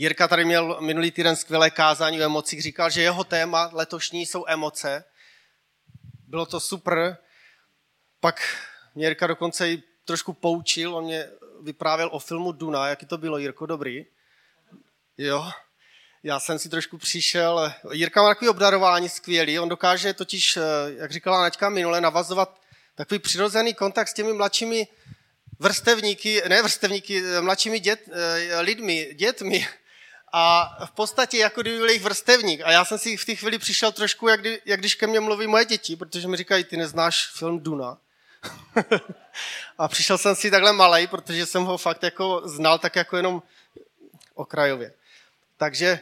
Jirka tady měl minulý týden skvělé kázání o emocích, říkal, že jeho téma letošní jsou emoce. Bylo to super. Pak mě Jirka dokonce i trošku poučil, on mě vyprávěl o filmu Duna, jaký to bylo, Jirko, dobrý? Jo, já jsem si trošku přišel. Jirka má takový obdarování skvělý, on dokáže totiž, jak říkala Naďka minule, navazovat takový přirozený kontakt s těmi mladšími mladšími dětmi. A v podstatě jako kdyby byl jejich vrstevník. A já jsem si v té chvíli přišel trošku, jak když ke mně mluví moje děti, protože mi říkají, ty neznáš film Duna. A přišel jsem si takhle malej, protože jsem ho fakt jako znal tak jako jenom okrajově. Takže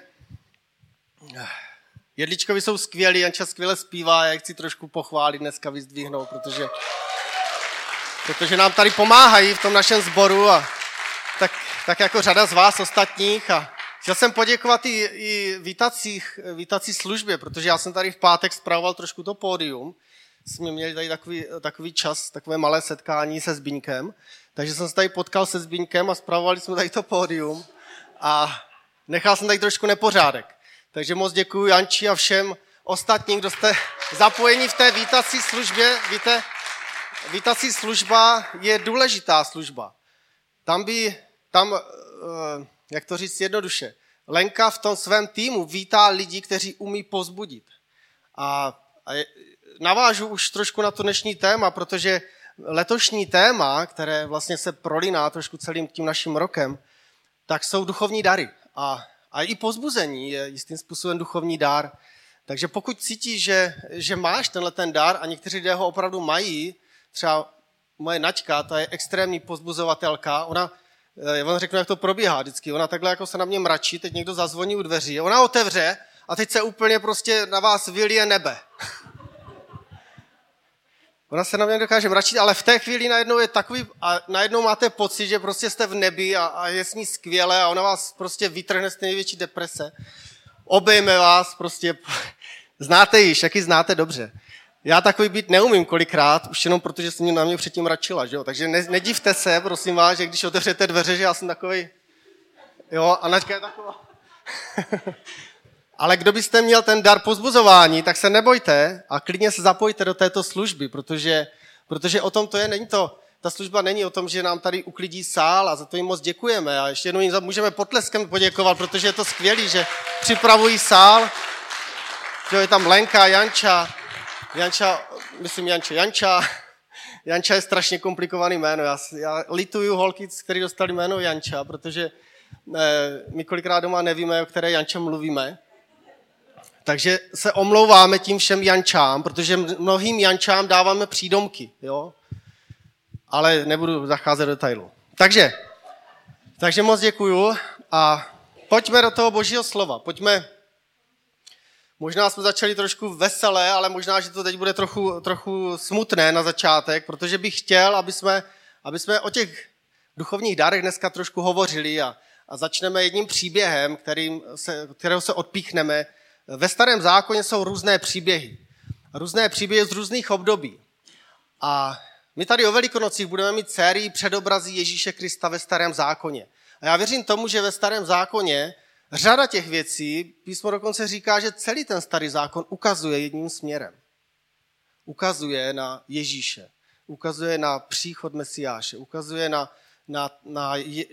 Jedličkovi jsou skvělí, Janča skvěle zpívá, já chci trošku pochválit, dneska vyzdvihnout, protože nám tady pomáhají v tom našem sboru a tak jako řada z vás ostatních. A chtěl jsem poděkovat i vítací službě, protože já jsem tady v pátek spravoval trošku to pódium. Jsme měli tady takový čas, takové malé setkání se Zbyňkem, takže jsem se tady potkal se Zbyňkem a spravovali jsme tady to pódium a nechal jsem tady trošku nepořádek. Takže moc děkuji Janči a všem ostatním, kdo jste zapojeni v té vítací službě. Víte, vítací služba je důležitá služba. Tam, jak to říct jednoduše, Lenka v tom svém týmu vítá lidi, kteří umí povzbudit. A navážu už trošku na to dnešní téma, protože letošní téma, které vlastně se prolíná trošku celým tím naším rokem, tak jsou duchovní dary. A i povzbuzení je jistým způsobem duchovní dar. Takže pokud cítíš, že máš tenhle ten dar a někteří lidé ho opravdu mají, třeba moje Naďka, ta je extrémní povzbuzovatelka, já vám řeknu, jak to probíhá vždycky, ona takhle jako se na mě mračí, teď někdo zazvoní u dveří, ona otevře a teď se úplně prostě na vás vylije nebe. Ona se na mě dokáže mračit, ale v té chvíli najednou je takový, a najednou máte pocit, že prostě jste v nebi a je s ní skvěle a ona vás prostě vytrhne z té největší deprese. Obejme vás prostě, znáte již, jaký znáte dobře. Já takový být neumím kolikrát, už jenom protože se na mě předtím mračila, že jo? Takže nedivte se, prosím vás, že když otevřete dveře, že já jsem takový, jo, a Naďka je taková. Ale kdo byste měl ten dar povzbuzování, tak se nebojte a klidně se zapojte do této služby, protože o tom to je, ta služba není o tom, že nám tady uklidí sál a za to jim moc děkujeme a ještě jednou jim můžeme potleskem poděkovat, protože je to skvělý, že připravují sál, že je tam Lenka, Janča, Janča je strašně komplikovaný jméno, já lituju holky, který dostali jméno Janča, protože my kolikrát doma nevíme, o které Janče mluvíme. Takže se omlouváme tím všem Jančám, protože mnohým Jančám dáváme přídomky, jo? Ale nebudu zacházet do detailu. Takže moc děkuju a pojďme do toho Božího slova. Možná jsme začali trošku veselé, ale možná, že to teď bude trochu smutné na začátek, protože bych chtěl, aby jsme o těch duchovních dárech dneska trošku hovořili a začneme jedním příběhem, kterého se odpíchneme. Ve Starém zákoně jsou různé příběhy z různých období. A my tady o Velikonocích budeme mít sérii předobrazí Ježíše Krista ve Starém zákoně. A já věřím tomu, že ve Starém zákoně řada těch věcí, písmo dokonce říká, že celý ten Starý zákon ukazuje jedním směrem. Ukazuje na Ježíše, ukazuje na příchod Mesiáše, ukazuje na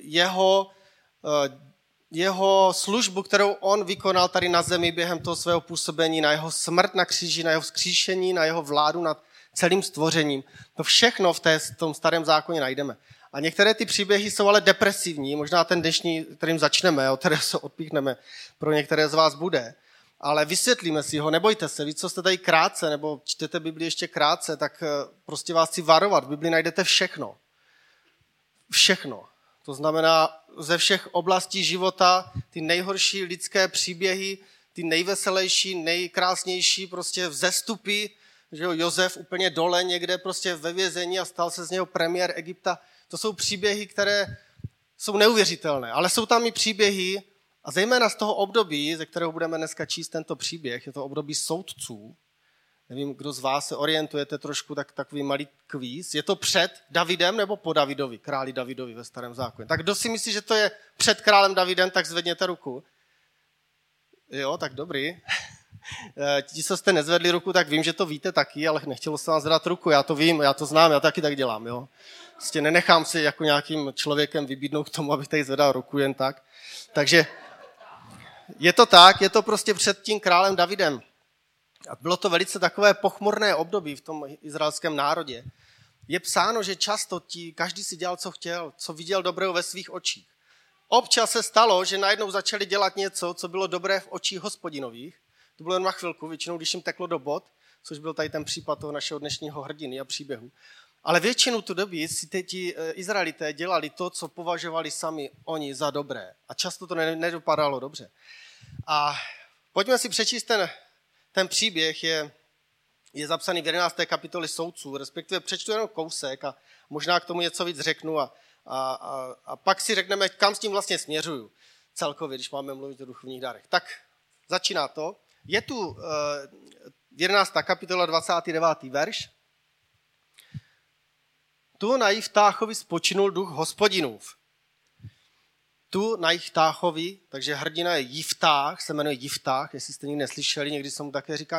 jeho službu, kterou on vykonal tady na zemi během toho svého působení, na jeho smrt na kříži, na jeho vzkříšení, na jeho vládu nad celým stvořením. To všechno v tom Starém zákoně najdeme. A některé ty příběhy jsou ale depresivní, možná ten dnešní, kterým začneme, od kterého se odpíchneme, pro některé z vás bude. Ale vysvětlíme si ho, nebojte se, vy, co jste tady krátce, nebo čtete Bibli ještě krátce, tak prostě vás chci varovat. V Bibli najdete všechno. Všechno. To znamená ze všech oblastí života, ty nejhorší lidské příběhy, ty nejveselější, nejkrásnější prostě vzestupy, že jo, Josef úplně dole někde prostě ve vězení a stal se z něho premiér Egypta. To jsou příběhy, které jsou neuvěřitelné, ale jsou tam i příběhy, a zejména z toho období, ze kterého budeme dneska číst tento příběh, je to období soudců, Nevím, kdo z vás se orientujete trošku, tak takový malý kvíz. Je to před Davidem nebo po Davidovi, králi Davidovi ve Starém zákoně? Tak kdo si myslí, že to je před králem Davidem, tak zvedněte ruku. Jo, tak dobrý. Ti, co jste nezvedli ruku, tak vím, že to víte taky, ale nechtělo se vám zvedat ruku. Já to vím, já to znám, já taky tak dělám. Jo. Prostě nenechám si jako nějakým člověkem vybídnout k tomu, abych tady zvedal ruku jen tak. Takže je to tak, je to prostě před tím králem Davidem. A bylo to velice takové pochmurné období v tom izraelském národě. Je psáno, že často každý si dělal, co chtěl, co viděl dobrého ve svých očích. Občas se stalo, že najednou začali dělat něco, co bylo dobré v očích Hospodinových. To bylo jen na chvilku, většinou, když jim teklo do bod, což byl tady ten případ toho našeho dnešního hrdiny a příběhu. Ale většinu tu doby si ti Izraelité dělali to, co považovali sami oni za dobré. A často to nedopadalo dobře. A pojďme si přečíst ten příběh, je zapsaný v 11. kapitole Soudců, respektive přečtu jenom kousek a možná k tomu něco víc řeknu a pak si řekneme, kam s tím vlastně směřuju celkově, když máme mluvit o duchovních dárech. Tak začíná to. Je tu 11. kapitola 29. verš. Tu na Jiftáchovi spočinul duch Hospodinův. Tu na Jiftáchovi, takže hrdina je Jiftách, se jmenuje Jiftách, jestli jste nikdy neslyšeli, někdy se mu také říká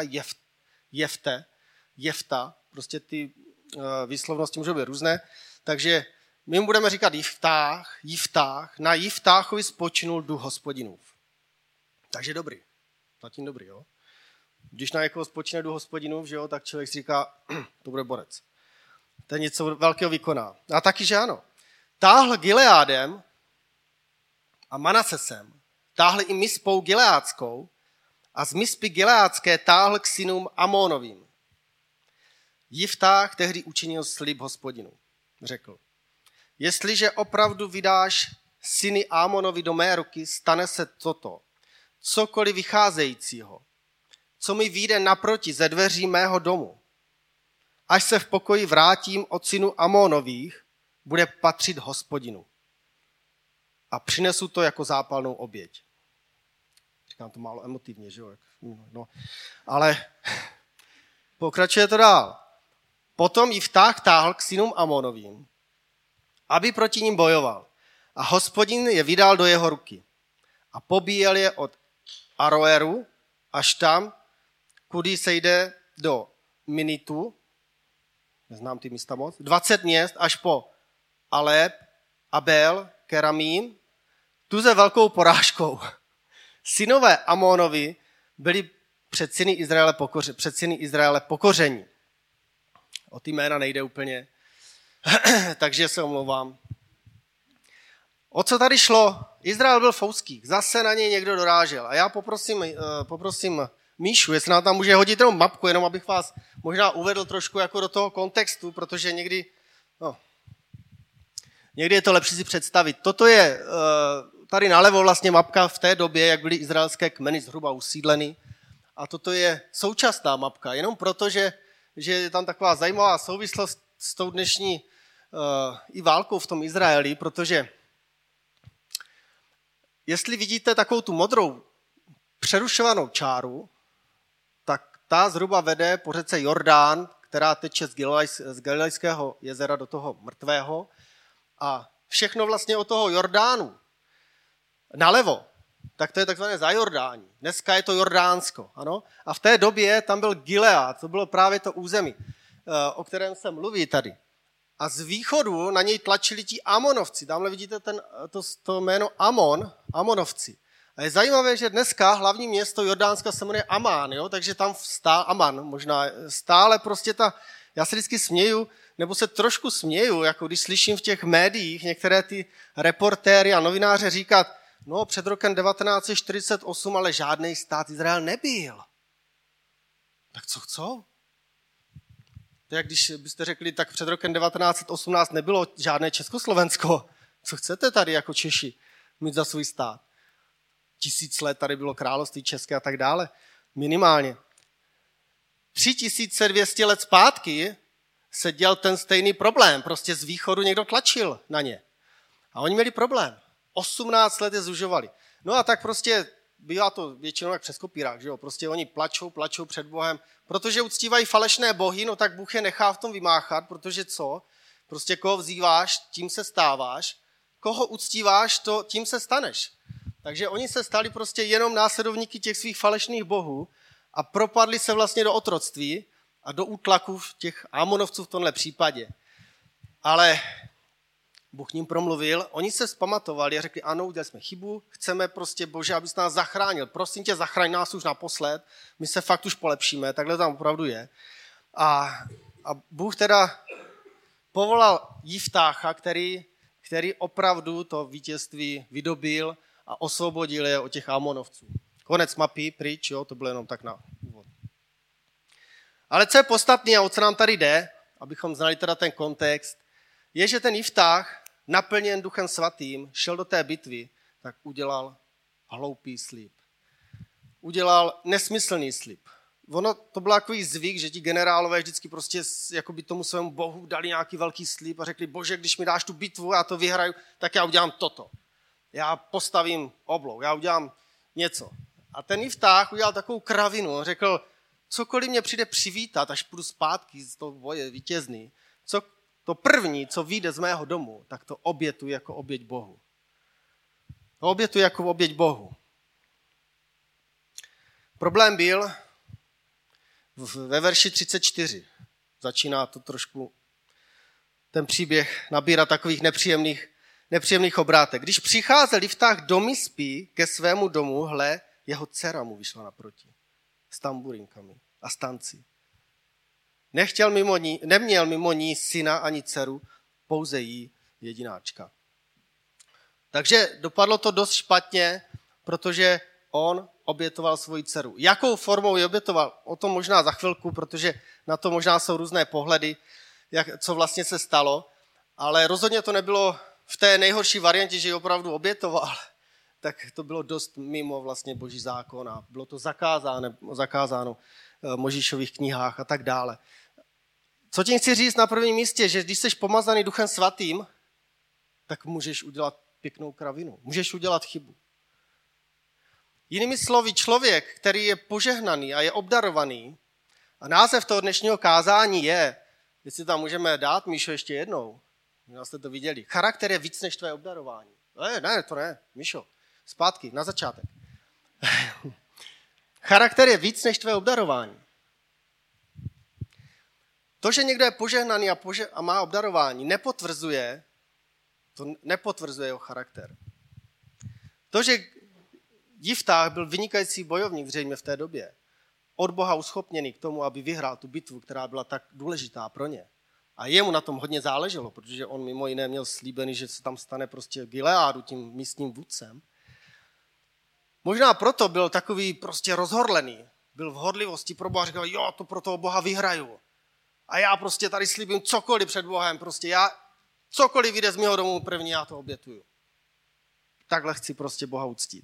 Jefta, prostě ty výslovnosti můžou být různé, takže my mu budeme říkat Jiftách, na Jiftáchovi spočinul duch Hospodinův. Takže dobrý, zatím dobrý, jo. Když na někoho spočine duch Hospodinův, že jo, tak člověk si říká, to bude borec. Ten něco velkého vykoná. A taky, že ano. Táhl Gileádem a Manasesem, táhli i Mispou Gileádskou a z Mispy Gileádské táhl k synům Amónovým. Jiftách tehdy učinil slib Hospodinu. Řekl, jestliže opravdu vydáš syny Amónovi do mé ruky, stane se toto, cokoliv vycházejícího, co mi vyjde naproti ze dveří mého domu. Až se v pokoji vrátím od synů Amónových, bude patřit Hospodinu. A přinesu to jako zápalnou oběť. Říkám to málo emotivně, že jo? No. Ale pokračuje to dál. Potom Jiftách táhl k synům Amónovým, aby proti ním bojoval. A Hospodin je vydal do jeho ruky. A pobíjel je od Aroeru až tam, kudy se jde do Minitu, neznám ty místa moc, 20 měst až po Aleb, Abel, Keramím, tuze velkou porážkou. Synové Amónovi byli před syny Izraele pokoření. O ty jména nejde úplně, takže se omlouvám. O co tady šlo? Izrael byl fouský, zase na něj někdo dorážel. A já poprosím Míšu, jestli nám tam může hodit jenom mapku, jenom abych vás možná uvedl trošku jako do toho kontextu, protože někdy je to lepší si představit. Toto je tady nalevo vlastně mapka v té době, jak byly izraelské kmeny zhruba usídleny. A toto je současná mapka, jenom proto, že je tam taková zajímavá souvislost s tou dnešní i válkou v tom Izraeli, protože jestli vidíte takovou tu modrou přerušovanou čáru, tak ta zhruba vede po řece Jordán, která teče z Galilejského jezera do toho mrtvého. A všechno vlastně od toho Jordánu nalevo, tak to je takzvané Zajordání. Dneska je to Jordánsko, ano. A v té době tam byl Gilead, to bylo právě to území, o kterém se mluví tady. A z východu na něj tlačili ti Amonovci. Tamhle vidíte to jméno Amonovci. A je zajímavé, že dneska hlavní město Jordánska se jmenuje Amán, jo? Takže tam stále prostě já se vždycky směju, nebo se trošku směju, jako když slyším v těch médiích některé ty reportéry a novináře říkat, no před rokem 1948 ale žádný stát Izrael nebyl. Tak co chcou? To je jak když byste řekli, tak před rokem 1918 nebylo žádné Československo. Co chcete tady jako Češi mít za svůj stát? 1000 let tady bylo království české a tak dále. Minimálně. 3200 let zpátky se děl ten stejný problém. Prostě z východu někdo tlačil na ně. A oni měli problém. 18 let je zužovali. No a tak prostě bývá to většinou jak přes kopírák, že jo? Prostě oni plačou před Bohem, protože uctívají falešné bohy, no tak Bůh je nechá v tom vymáchat, protože co? Prostě koho vzýváš, tím se stáváš, koho uctíváš, tím se staneš. Takže oni se stali prostě jenom následovníky těch svých falešných bohů a propadli se vlastně do otroctví a do útlaku těch Amonovců v tomhle případě. Ale Bůh ním promluvil, oni se vzpamatovali a řekli, ano, udělali jsme chybu, chceme prostě, Bože, abys nás zachránil. Prosím tě, zachraň nás už naposled, my se fakt už polepšíme, takhle tam opravdu je. A Bůh teda povolal Jiftácha, který opravdu to vítězství vydobil a osvobodil je od těch Amonovců. Konec mapy, pryč, jo, to bylo jenom tak na úvod. Ale co je podstatné a o co nám tady jde, abychom znali teda ten kontext, je, že ten Jiftách, naplněn Duchem Svatým, šel do té bitvy, tak udělal hloupý slib. Udělal nesmyslný slib. Ono to byl takový zvyk, že ti generálové vždycky prostě jakoby tomu svému bohu dali nějaký velký slib a řekli, Bože, když mi dáš tu bitvu, já to vyhraju, tak já udělám toto. Já postavím oblou, já udělám něco. A ten Jiftách udělal takovou kravinu, on řekl, cokoliv mě přijde přivítat, až půjdu zpátky z toho boje vítězný, to první, co vyjde z mého domu, tak to obětuji jako oběť Bohu. To obětuji jako oběť Bohu. Problém byl ve verši 34. Začíná to trošku ten příběh nabírat takových nepříjemných obrátek. Když přicházel Jiftách do Mispy ke svému domu, hle, jeho dcera mu vyšla naproti s tamburinkami a stanci. Neměl mimo ní syna ani dceru, pouze jí jedináčka. Takže dopadlo to dost špatně, protože on obětoval svoji dceru. Jakou formou ji obětoval? O tom možná za chvilku, protože na to možná jsou různé pohledy, co vlastně se stalo, ale rozhodně to nebylo v té nejhorší variantě, že ji opravdu obětoval, tak to bylo dost mimo vlastně Boží zákon a bylo to zakázáno v Možíšových knihách a tak dále. Co tím chci říct na prvním místě, že když jsi pomazaný Duchem Svatým, tak můžeš udělat pěknou kravinu, můžeš udělat chybu. Jinými slovy, člověk, který je požehnaný a je obdarovaný, a název toho dnešního kázání je, jestli tam můžeme dát, Míšo, ještě jednou, možná jste to viděli, charakter je víc než tvé obdarování. Ne, to ne, Míšo, zpátky, na začátek. Charakter je víc než tvé obdarování. To, že někdo je požehnaný a má obdarování, nepotvrzuje jeho charakter. To, že Jiftách byl vynikající bojovník zřejmě v té době, od Boha uschopněný k tomu, aby vyhrál tu bitvu, která byla tak důležitá pro ně. A jemu na tom hodně záleželo, protože on mimo jiné měl slíbený, že se tam stane prostě Gileádu tím místním vůdcem. Možná proto byl takový prostě rozhorlený. Byl v horlivosti pro Boha a říkal, jo, to pro toho Boha vyhraju. A já prostě tady slíbím cokoliv před Bohem, prostě cokoliv vyjde z mého domu první, já to obětuju. Takhle chci prostě Boha uctít.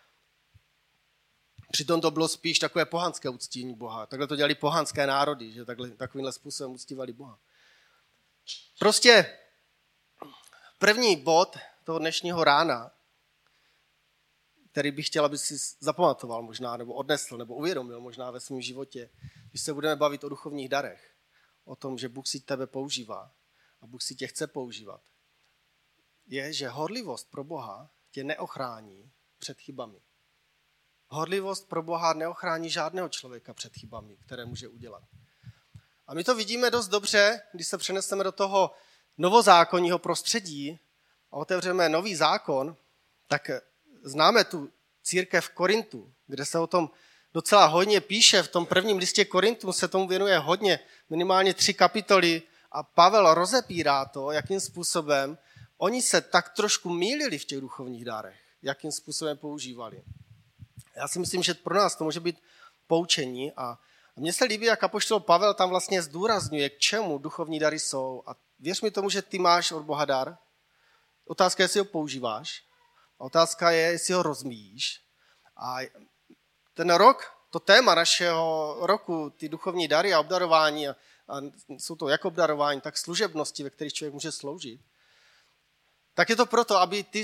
Přitom to bylo spíš takové pohanské uctíní Boha. Takhle to dělali pohanské národy, že takovýmhle způsobem uctívali Boha. Prostě první bod toho dnešního rána, který bych chtěl, aby si zapamatoval možná, nebo odnesl, nebo uvědomil možná ve svém životě, když se budeme bavit o duchovních darech, o tom, že Bůh si tebe používá a Bůh si tě chce používat, je, že horlivost pro Boha tě neochrání před chybami. Horlivost pro Boha neochrání žádného člověka před chybami, které může udělat. A my to vidíme dost dobře, když se přeneseme do toho novozákonního prostředí a otevřeme nový zákon, tak známe tu církev v Korintu, kde se o tom docela hodně píše. V tom prvním listě Korintu se tomu věnuje hodně, minimálně 3 kapitoly a Pavel rozepírá to, jakým způsobem oni se tak trošku mýlili v těch duchovních dárech, jakým způsobem používali. Já si myslím, že pro nás to může být poučení a mně se líbí, jak apoštol Pavel tam vlastně zdůrazňuje, k čemu duchovní dary jsou. A věř mi tomu, že ty máš od Boha dar. Otázka je, jestli ho používáš. A otázka je, jestli ho rozmíjíš. A ten rok, to téma našeho roku, ty duchovní dary a obdarování, a jsou to jak obdarování, tak služebnosti, ve kterých člověk může sloužit, tak je to proto, aby ty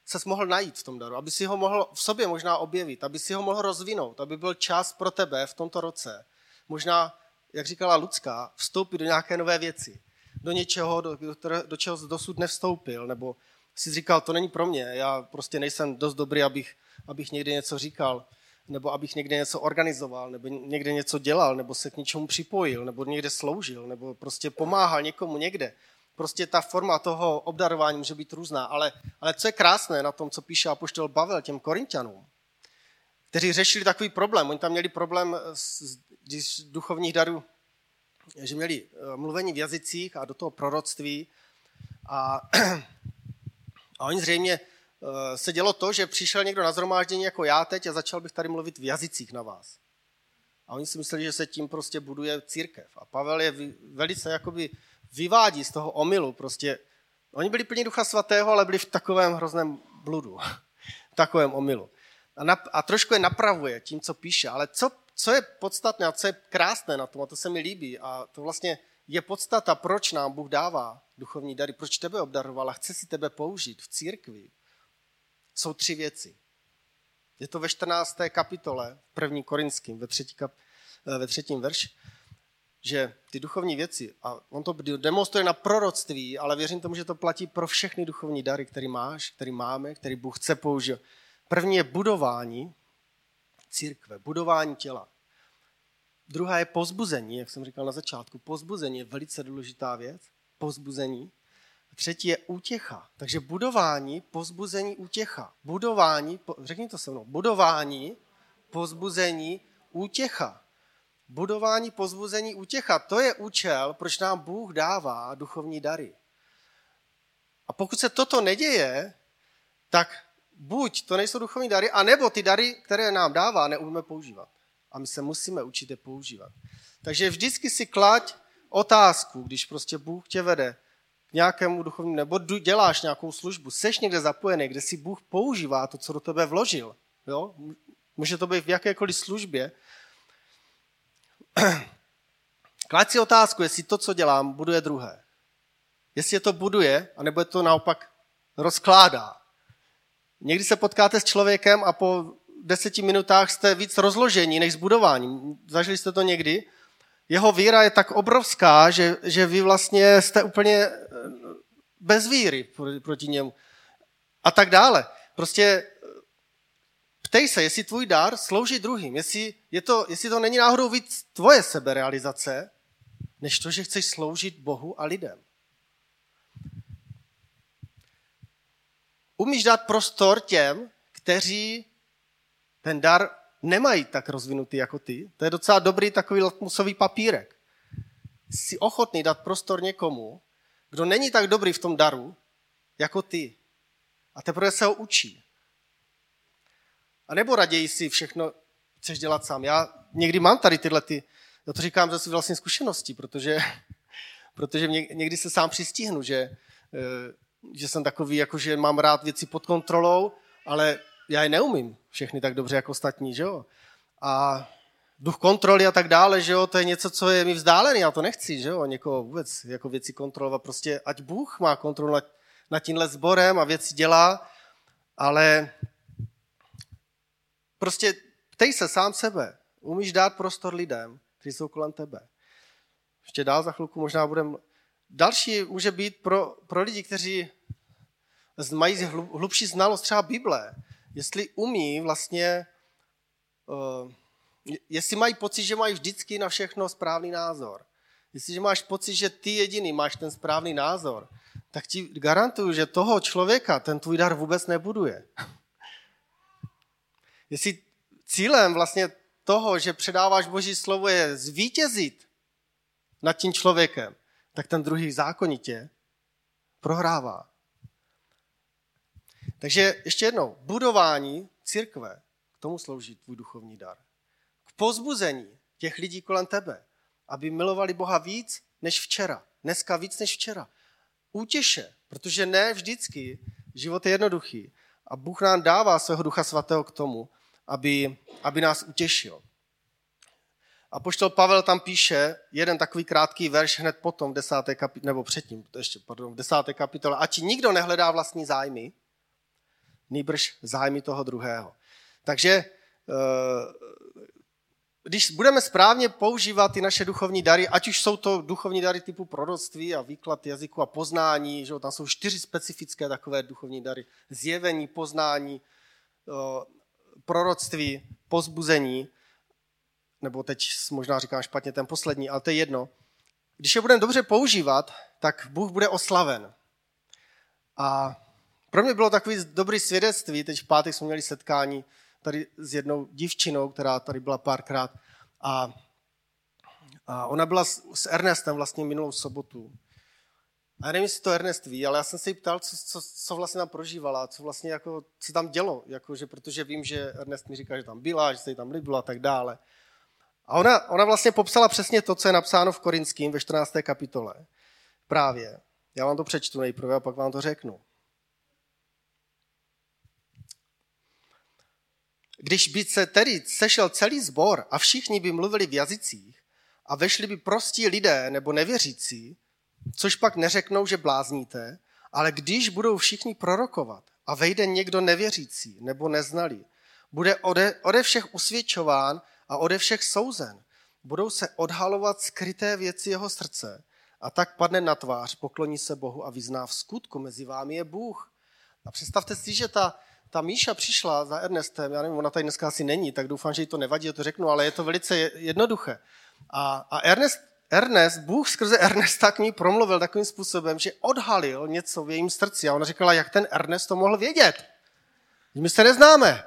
ses mohl najít v tom daru, aby si ho mohl v sobě možná objevit, aby si ho mohl rozvinout, aby byl čas pro tebe v tomto roce. Možná, jak říkala Lucka, vstoupit do nějaké nové věci, do něčeho, do čeho jsi dosud nevstoupil, nebo jsi říkal, to není pro mě, já prostě nejsem dost dobrý, abych někde něco říkal, nebo abych někde něco organizoval, nebo někde něco dělal, nebo se k něčemu připojil, nebo někde sloužil, nebo prostě pomáhal někomu někde. Prostě ta forma toho obdarování může být různá, ale co je krásné na tom, co píše apoštol Pavel těm Korinťanům, kteří řešili takový problém. Oni tam měli problém z duchovních darů, že měli mluvení v jazycích a do toho proroctví. A oni zřejmě se dělo to, že přišel někdo na shromáždění jako já teď a začal bych tady mluvit v jazycích na vás. A oni si mysleli, že se tím prostě buduje církev. A Pavel je velice jakoby vyvádí z toho omylu. Prostě oni byli plní Ducha Svatého, ale byli v takovém hrozném bludu, v takovém omylu. A trošku je napravuje tím, co píše. Ale co je podstatné a co je krásné na tom, a to se mi líbí, a to vlastně je podstata, proč nám Bůh dává duchovní dary, proč tebe obdaroval a chce si tebe použít v církvi, jsou 3 věci. Je to ve 14. kapitole, 1. Korinským, ve 3. verši, že ty duchovní věci, a on to demonstruje na proroctví, ale věřím tomu, že to platí pro všechny duchovní dary, který máš, který máme, který Bůh chce použít. První je budování církve, budování těla. Druhá je povzbuzení, jak jsem říkal na začátku. Povzbuzení je velice důležitá věc. Povzbuzení. Třetí je útěcha. Takže budování, povzbuzení, útěcha. Řekni to se mnou. Budování, povzbuzení, útěcha. Budování, povzbuzení, útěcha. To je účel, proč nám Bůh dává duchovní dary. A pokud se toto neděje, tak buď to nejsou duchovní dary, anebo ty dary, které nám dává, neumíme používat. A my se musíme učit je používat. Takže vždycky si klaď otázku, když prostě Bůh tě vede k nějakému duchovnímu, nebo děláš nějakou službu, seš někde zapojený, kde si Bůh používá to, co do tebe vložil. Jo? Může to být v jakékoliv službě. Klaď si otázku, jestli to, co dělám, buduje druhé. Jestli je to buduje, anebo je to naopak rozkládá. Někdy se potkáte s člověkem a po 10 minutách jste víc rozložení než zbudování. Zažili jste to někdy? Jeho víra je tak obrovská, že vy vlastně jste úplně bez víry proti němu. A tak dále. Prostě ptej se, jestli tvůj dar slouží druhým, jestli to není náhodou víc tvoje seberealizace, než to, že chceš sloužit Bohu a lidem. Umíš dát prostor těm, kteří ten dar nemají tak rozvinutý jako ty. To je docela dobrý takový lakmusový papírek. Jsi ochotný dát prostor někomu, kdo není tak dobrý v tom daru, jako ty. A teprve se ho učí. A nebo raději si všechno chceš dělat sám. Já někdy mám tady já to říkám ze své vlastní zkušenosti, protože někdy se sám přistihnu, že jsem takový, jakože mám rád věci pod kontrolou, ale já je neumím všechny tak dobře jako ostatní, že jo. A duch kontroly a tak dále, že jo, to je něco, co je mi vzdálený, já to nechci, že jo, někoho vůbec jako věci kontrolovat, prostě ať Bůh má kontrolu nad tímhle sborem a věci dělá, ale prostě ptej se sám sebe, umíš dát prostor lidem, kteří jsou kolem tebe. Ještě dál za chvilku možná budeme. Další může být pro lidi, kteří mají hlubší znalost třeba Bible, jestli umí vlastně, jestli mají pocit, že mají vždycky na všechno správný názor. Jestliže máš pocit, že ty jediný máš ten správný názor, tak ti garantuju, že toho člověka ten tvůj dar vůbec nebuduje. Jestli cílem vlastně toho, že předáváš Boží slovo, je zvítězit nad tím člověkem, tak ten druhý zákonitě prohrává. Takže ještě jednou, budování církve, k tomu slouží tvůj duchovní dar. K povzbuzení těch lidí kolem tebe, aby milovali Boha víc než včera, dneska víc než včera. Útěše, protože ne vždycky život je jednoduchý a Bůh nám dává svého Ducha Svatého k tomu, aby nás utěšil. Apoštol Pavel tam píše jeden takový krátký verš hned potom v 10. kapitole, nebo předtím, v 10. kapitole. Ať nikdo nehledá vlastní zájmy, nýbrž zájmy toho druhého. Takže když budeme správně používat ty naše duchovní dary, ať už jsou to duchovní dary typu proroctví a výklad jazyku a poznání, že tam jsou 4 specifické takové duchovní dary. Zjevení, poznání, proroctví, povzbuzení, nebo teď možná říkám špatně ten poslední, ale to je jedno. Když je budeme dobře používat, tak Bůh bude oslaven. A pro mě bylo takový dobrý svědectví, teď v pátek jsme měli setkání tady s jednou dívčinou, která tady byla párkrát a ona byla s Ernestem vlastně minulou sobotu. A já nevím, jestli to Ernest ví, ale já jsem se jí ptal, co vlastně tam prožívala, co vlastně jako, co tam dělo, jakože, protože vím, že Ernest mi říká, že tam byla, že se jí tam líbilo a tak dále. A ona vlastně popsala přesně to, co je napsáno v Korinským ve 14. kapitole. Právě. Já vám to přečtu nejprve a pak vám to řeknu. Když by se tedy sešel celý sbor a všichni by mluvili v jazycích a vešli by prostí lidé nebo nevěřící, což pak neřeknou, že blázníte, ale když budou všichni prorokovat a vejde někdo nevěřící nebo neznalý, bude ode všech usvědčován a ode všech souzen. Budou se odhalovat skryté věci jeho srdce a tak padne na tvář, pokloní se Bohu a vyzná v skutku mezi vámi je Bůh. A představte si, že ta Míša přišla za Ernestem, já nevím, ona tady dneska asi není, tak doufám, že jí to nevadí, že to řeknu, ale je to velice jednoduché. A Ernest, Bůh skrze Ernesta k ní promluvil takovým způsobem, že odhalil něco v jejím srdci a ona říkala, jak ten Ernest to mohl vědět. My se neznáme.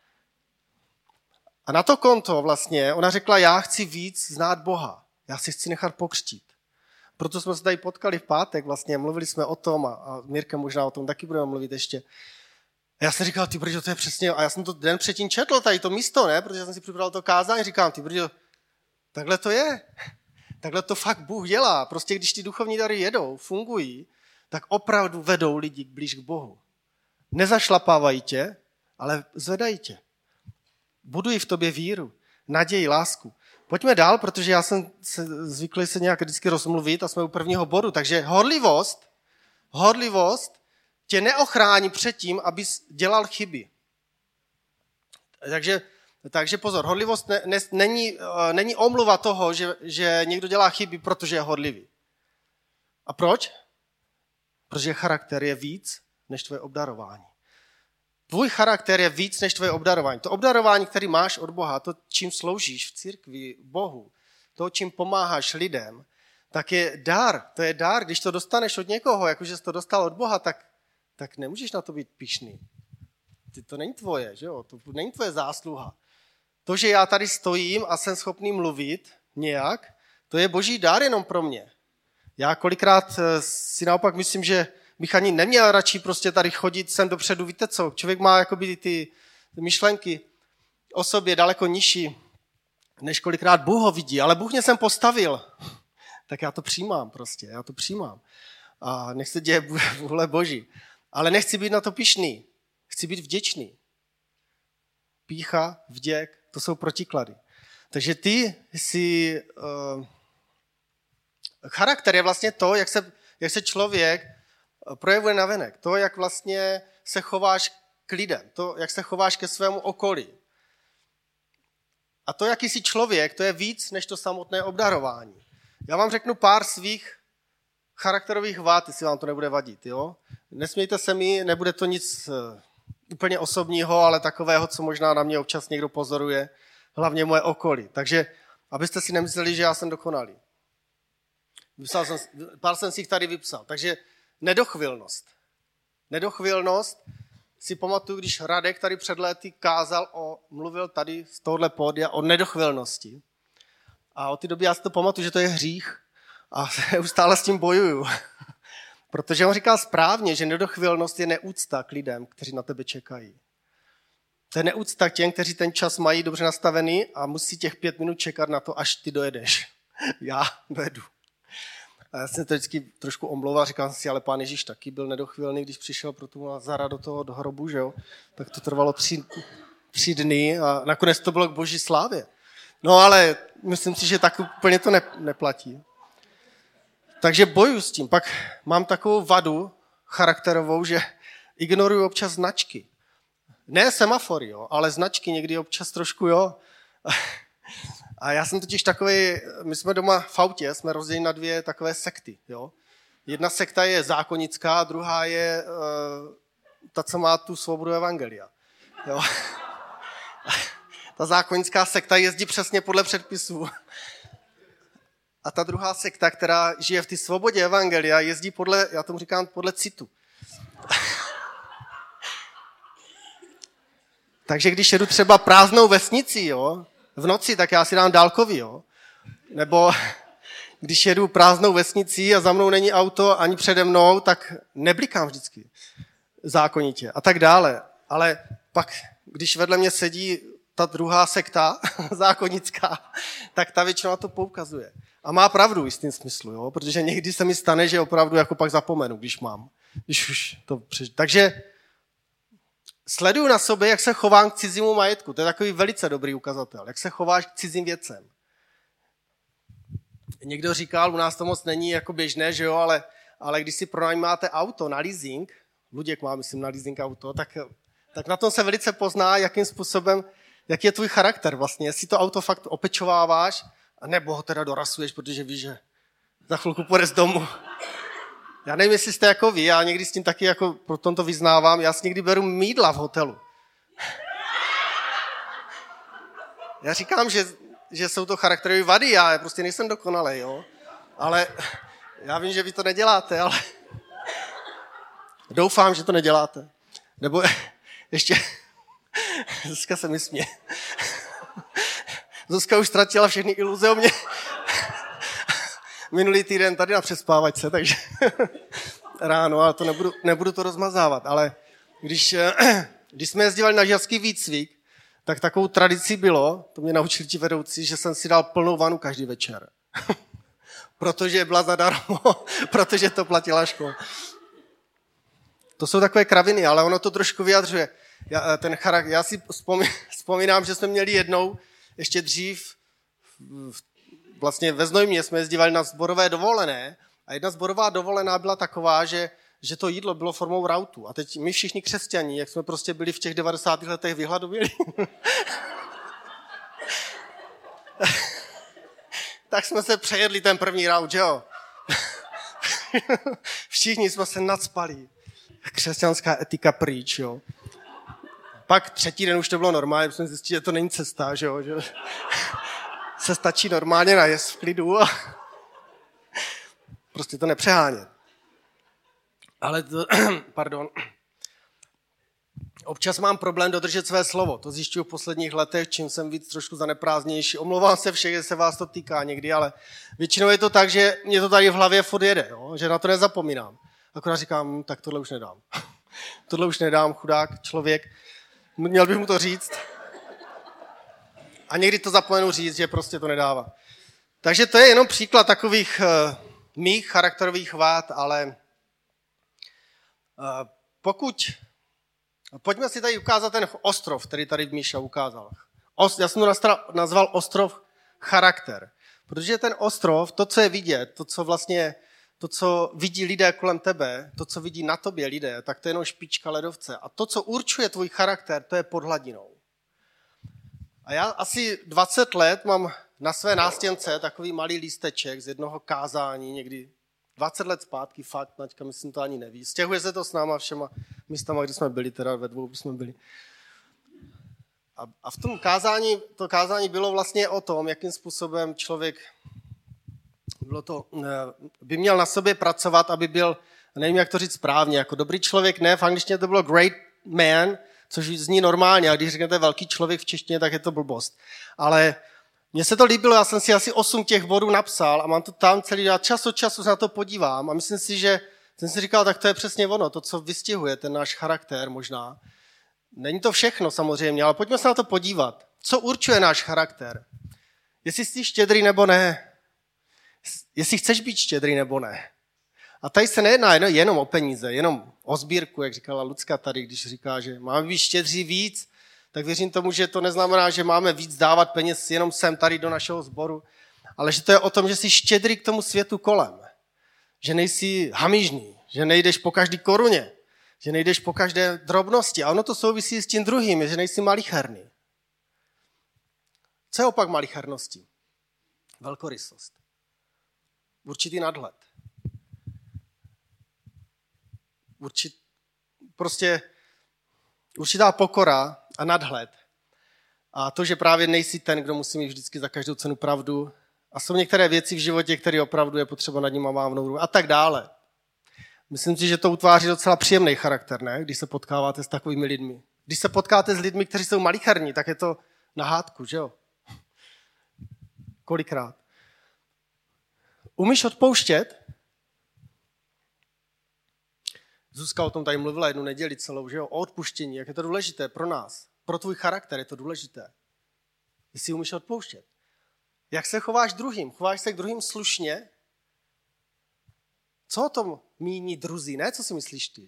A na to konto vlastně ona řekla, já chci víc znát Boha, já si chci nechat pokřtít. Proto jsme se tady potkali v pátek, vlastně mluvili jsme o tom a Mirkem možná o tom taky budeme mluvit ještě. A já jsem říkal, ty brďo, to je přesně, a já jsem to den předtím četl, tady to místo, ne, protože jsem si připravil to kázání, říkám, ty brďo, takhle to je. Takhle to fakt Bůh dělá. Prostě když ty duchovní dary jedou, fungují, tak opravdu vedou lidi blíž k Bohu. Nezašlapávají tě, ale zvedají tě. Budují v tobě víru, naději, lásku. Pojďme dál, protože já jsem zvyklý se nějak vždycky rozmluvit a jsme u prvního bodu. Takže horlivost tě neochrání před tím, abys dělal chyby. Takže pozor, horlivost není omluva toho, že někdo dělá chyby, protože je horlivý. A proč? Protože charakter je víc než tvoje obdarování. Tvůj charakter je víc než tvoje obdarování. To obdarování, který máš od Boha, to, čím sloužíš v církvi Bohu, to, čím pomáháš lidem, tak je dar. To je dar. Když to dostaneš od někoho, jakože jsi to dostal od Boha, tak nemůžeš na to být pyšný. To není tvoje, že jo? To není tvoje zásluha. To, že já tady stojím a jsem schopný mluvit nějak, to je boží dar jenom pro mě. Já kolikrát si naopak myslím, že bych ani neměl radši prostě tady chodit sem dopředu. Víte co, člověk má jakoby ty myšlenky o sobě daleko nižší, než kolikrát Bůh ho vidí. Ale Bůh mě sem postavil. Tak já to přijímám. A nech se děje vůle Boží. Ale nechci být na to pyšný. Chci být vděčný. Pýcha, vděk, to jsou protiklady. Takže ty si... charakter je vlastně to, jak se člověk projevuje navenek. To, jak vlastně se chováš k lidem. To, jak se chováš ke svému okolí. A to, jaký jsi člověk, to je víc, než to samotné obdarování. Já vám řeknu pár svých charakterových vád, jestli vám to nebude vadit. Jo? Nesmějte se mi, nebude to nic úplně osobního, ale takového, co možná na mě občas někdo pozoruje, hlavně moje okolí. Takže, abyste si nemysleli, že já jsem dokonalý. Pár jsem si jich tady vypsal. Takže nedochvilnost. Nedochvilnost si pamatuju, když Radek tady před léty mluvil tady z tohohle pódia o nedochvilnosti. A od té doby já si to pamatuju, že to je hřích a neustále s tím bojuju. Protože on říkal správně, že nedochvilnost je neúcta k lidem, kteří na tebe čekají. To je neúcta k těm, kteří ten čas mají dobře nastavený a musí těch 5 minut čekat na to, až ty dojedeš. Já dojedu. A já jsem to vždycky trošku omlouval, říkal jsem si, ale Pán Ježíš taky byl nedochvilný, když přišel pro tu Lazara do hrobu, že jo? Tak to trvalo 3 dny a nakonec to bylo k Boží slávě. No ale myslím si, že tak úplně to neplatí. Takže bojuju s tím. Pak mám takovou vadu charakterovou, že ignoruju občas značky. Ne semafory, jo, ale značky někdy občas trošku, jo. A já jsem totiž takový, my jsme doma v autě, jsme rozděleni na 2 takové sekty, jo. Jedna sekta je zákonická, druhá je ta, co má tu svobodu evangelia, jo. Ta zákonická sekta jezdí přesně podle předpisů. A ta druhá sekta, která žije v té svobodě evangelia, jezdí podle, já tomu říkám, podle citu. Takže když jedu třeba prázdnou vesnicí, jo, v noci, tak já si dám dálkový, jo. Nebo když jedu prázdnou vesnicí a za mnou není auto ani přede mnou, tak neblikám vždycky zákonitě a tak dále. Ale pak, když vedle mě sedí ta druhá sekta, zákonická, tak ta většinou na to poukazuje. A má pravdu v jistým smyslu, jo? Protože někdy se mi stane, že opravdu jako pak zapomenu, když už to přežiju. Takže sleduju na sobě, jak se chovám k cizímu majetku. To je takový velice dobrý ukazatel. Jak se chováš k cizím věcem. Někdo říkal, u nás to moc není jako běžné, že jo, ale když si pronajímáte auto na leasing, Luděk má, myslím, na leasing auto, tak na tom se velice pozná, jakým způsobem, jaký je tvůj charakter vlastně. Jestli to auto fakt opečováváš, nebo ho teda dorasuješ, protože víš, že za chvilku půjdeš domů. Já nevím, jestli jste jako vy, já někdy s tím taky jako pro tomto vyznávám, já si někdy beru mýdla v hotelu. Já říkám, že jsou to charakterové vady, já prostě nejsem dokonalej, jo. Ale já vím, že vy to neděláte, ale doufám, že to neděláte. Nebo ještě, Zuzka se mi směje. Zuzka už ztratila všechny iluze o mě. Minulý týden tady na přespávačce, takže ráno, ale to nebudu to rozmazávat. Ale když jsme jezdívali na žářský výcvik, tak takovou tradicí bylo, to mě naučili ti vedoucí, že jsem si dal plnou vanu každý večer. Protože byla zadarmo, protože to platila škola. To jsou takové kraviny, ale ono to trošku vyjadřuje. Já si vzpomínám, že jsme měli jednou, ještě dřív, vlastně ve Znojmě jsme jezdívali na sborové dovolené a jedna sborová dovolená byla taková, že to jídlo bylo formou rautu. A teď my všichni křesťaní, jak jsme prostě byli v těch 90. letech vyhladověli, tak jsme se přejedli ten první raut, že jo? Všichni jsme se nacpali. Křesťanská etika pryč, jo? Pak 3. den už to bylo normálně, jsme zjistili, že to není cesta, že jo? Že se stačí normálně najet v klidu a prostě to nepřehánět. Ale pardon. Občas mám problém dodržet své slovo. To zjišťuju v posledních letech, čím jsem víc trošku zaneprázdnější. Omlouvám se všech, že se vás to týká někdy, ale většinou je to tak, že mě to tady v hlavě furt jede, jo? Že na to nezapomínám. Akorát říkám, tak tohle už nedám. Tohle už nedám, chudák člověk. Měl bych mu to říct. A někdy to zapomenu říct, že prostě to nedává. Takže to je jenom příklad takových mých charakterových vád, ale pojďme si tady ukázat ten ostrov, který tady Míša ukázal. Já jsem to nazval ostrov charakter. Protože ten ostrov, to, co je vidět, to, co vidí lidé kolem tebe, to, co vidí na tobě lidé, tak to je jenom špička ledovce. A to, co určuje tvůj charakter, to je pod hladinou. A já asi 20 let mám na své nástěnce takový malý lísteček z jednoho kázání, někdy 20 let zpátky, fakt, Naďka, myslím, to ani neví. Stěhuje se to s náma všema místama, kde jsme byli, teda ve 2 jsme byli. A v tom kázání bylo vlastně o tom, jakým způsobem člověk by měl na sobě pracovat, aby byl, nevím, jak to říct správně, jako dobrý člověk, ne, v angličtině to bylo great man, což zní normálně, a když řeknete velký člověk v češtině, tak je to blbost. Ale mně se to líbilo, já jsem si asi 8 těch bodů napsal a mám to tam celý dát, čas od času se na to podívám a myslím si, že jsem si říkal, tak to je přesně ono, to, co vystihuje ten náš charakter možná. Není to všechno samozřejmě, ale pojďme se na to podívat. Co určuje náš charakter? Jestli jsi štědrý nebo ne? Jestli chceš být štědrý nebo ne? A tady se nejedná jenom o peníze, jenom o sbírku, jak říkala Lucka tady, když říká, že máme být štědří víc, tak věřím tomu, že to neznamená, že máme víc dávat peněz jenom sem tady do našeho sboru, ale že to je o tom, že jsi štědrý k tomu světu kolem. Že nejsi hamižný, že nejdeš po každý koruně, Že nejdeš po každé drobnosti. A ono to souvisí s tím druhým, že nejsi malicherný. Co je opak malichernosti? Velkorysost. Určitý nadhled. Určitá pokora a nadhled. A to, že právě nejsi ten, kdo musí mít vždycky za každou cenu pravdu. A jsou některé věci v životě, které opravdu je potřeba nad nimi mávnout a tak dále. Myslím si, že to utváří docela příjemný charakter, ne? Když se potkáváte s takovými lidmi. Když se potkáte s lidmi, kteří jsou malicherní, tak je to na hádku, že jo? Kolikrát. Umíš odpouštět? Zuzka o tom tady mluvila jednu neděli celou, že jo? O odpuštění, jak je to důležité pro nás. Pro tvůj charakter je to důležité. Jestli umíš odpouštět. Jak se chováš druhým? Chováš se k druhým slušně? Co o tom míní druzí? Ne, co si myslíš ty?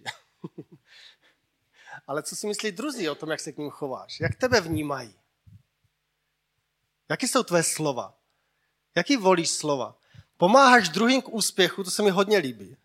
Ale co si myslí druzí o tom, jak se k ním chováš? Jak tebe vnímají? Jaký jsou tvé slova? Jaký volíš slova? Pomáháš druhým k úspěchu, to se mi hodně líbí.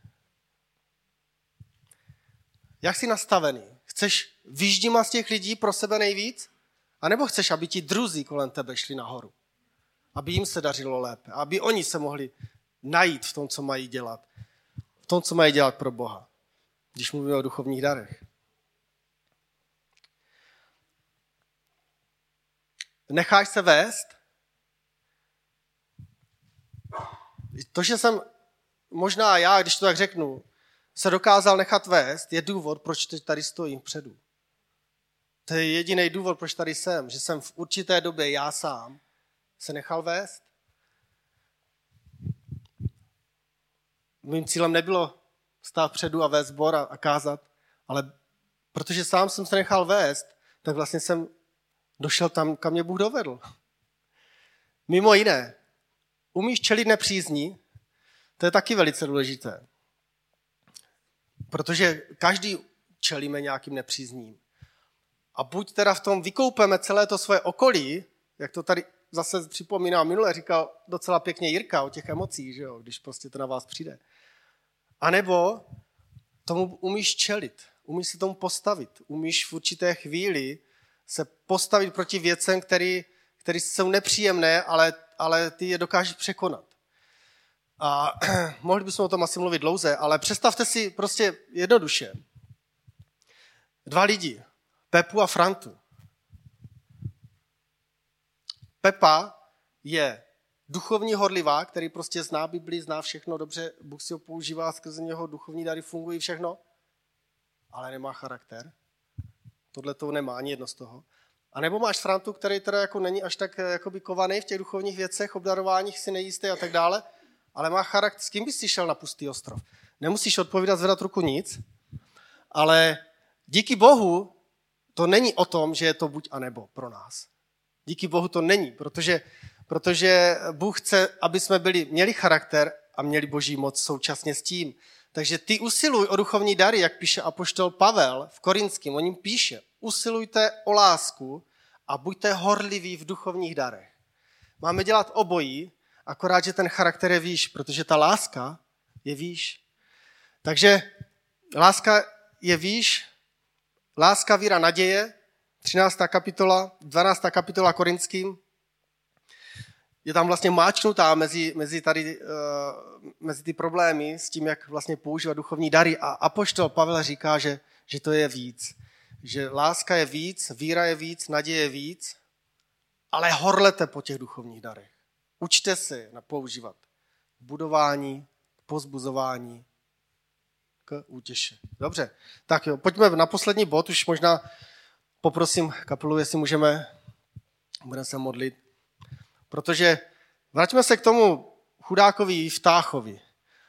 Jak jsi nastavený? Chceš vyždímat z těch lidí pro sebe nejvíc? A nebo chceš, aby ti druzí kolem tebe šli nahoru? Aby jim se dařilo lépe. Aby oni se mohli najít v tom, co mají dělat. V tom, co mají dělat pro Boha. Když mluvíme o duchovních darech. Necháš se vést? To, že jsem, možná já, když to tak řeknu, se dokázal nechat vést, je důvod, proč tady stojím vpředu. To je jediný důvod, proč tady jsem, že jsem v určité době já sám se nechal vést. Mým cílem nebylo stát vpředu a vést sbor a kázat, ale protože sám jsem se nechal vést, tak vlastně jsem došel tam, kam mě Bůh dovedl. Mimo jiné, umíš čelit nepřízní? To je taky velice důležité. Protože každý čelíme nějakým nepřízním. A buď teda v tom vykoupeme celé to svoje okolí, jak to tady zase připomínám, minule říkal docela pěkně Jirka o těch emocích, že jo, když prostě to na vás přijde. A nebo tomu umíš čelit, umíš se tomu postavit, umíš v určité chvíli se postavit proti věcem, které jsou nepříjemné, ale ty je dokážeš překonat. A mohli bychom o tom asi mluvit dlouze, ale představte si prostě jednoduše. 2 lidi, Pepu a Frantu. Pepa je duchovní horlivák, který prostě zná Bibli, zná všechno dobře, Bůh si ho používá, skrze něho duchovní dary fungují všechno, ale nemá charakter. Tohle to nemá ani jedno z toho. A nebo máš Frantu, který teda jako není až tak jakoby kovaný v těch duchovních věcech, obdarováních si nejistý a tak dále, ale má charakter. S kým bys si šel na pustý ostrov? Nemusíš odpovídat, zvedat ruku, nic, ale díky Bohu to není o tom, že je to buď a nebo pro nás. Díky Bohu to není, protože Bůh chce, aby jsme měli charakter a měli Boží moc současně s tím. Takže ty usiluj o duchovní dary, jak píše apoštol Pavel v Korinském, o ním píše, usilujte o lásku a buďte horliví v duchovních darech. Máme dělat obojí, akorát, že ten charakter je výš, protože ta láska je výš. Takže láska je výš, láska, víra, naděje, 13. kapitola, 12. kapitola Korinským, je tam vlastně máčnutá mezi ty problémy s tím, jak vlastně používat duchovní dary. A apoštol Pavel říká, že to je víc. Že láska je víc, víra je víc, naděje je víc, ale horlete po těch duchovních darech. Učte se používat budování, pozbuzování k útěše. Dobře, tak jo, pojďme na poslední bod, už možná poprosím kapelu, jestli budeme se modlit. Protože vraťme se k tomu chudákovi Jiftáchovi.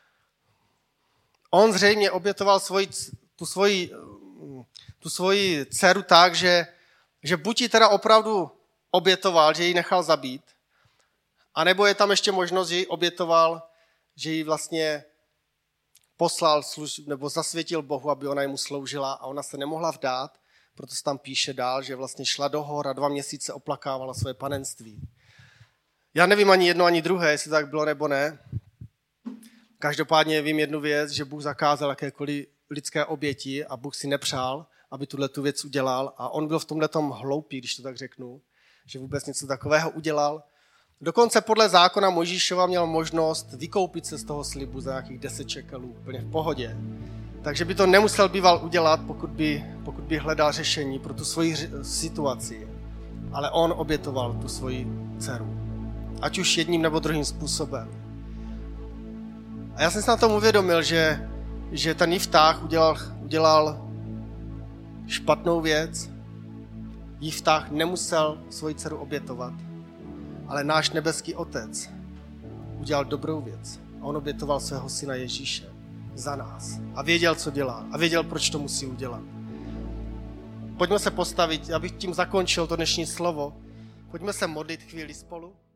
On zřejmě obětoval tu svoji dceru tak, že buď ji teda opravdu obětoval, že ji nechal zabít, anebo je tam ještě možnost, že ji obětoval, že ji vlastně poslal nebo zasvětil Bohu, aby ona jemu sloužila a ona se nemohla vdát, proto se tam píše dál, že vlastně šla do hor a 2 měsíce oplakávala své panenství. Já nevím ani jedno, ani druhé, jestli tak bylo nebo ne. Každopádně vím jednu věc, že Bůh zakázal jakékoliv lidské oběti a Bůh si nepřál, aby tu věc udělal a on byl v tomhletom hloupý, když to tak řeknu, že vůbec něco takového udělal. Dokonce podle zákona Mojžíšova měl možnost vykoupit se z toho slibu za nějakých 10 šekelů, úplně v pohodě. Takže by to nemusel býval udělat, pokud by hledal řešení pro tu svoji situaci. Ale on obětoval tu svoji dceru. Ať už jedním nebo druhým způsobem. A já jsem se na tom uvědomil, že ten Jiftách udělal špatnou věc. Jiftách nemusel svoji dceru obětovat, ale náš nebeský Otec udělal dobrou věc. A on obětoval svého syna Ježíše za nás. A věděl, co dělá. A věděl, proč to musí udělat. Pojďme se postavit, abych tím zakončil to dnešní slovo. Pojďme se modlit chvíli spolu.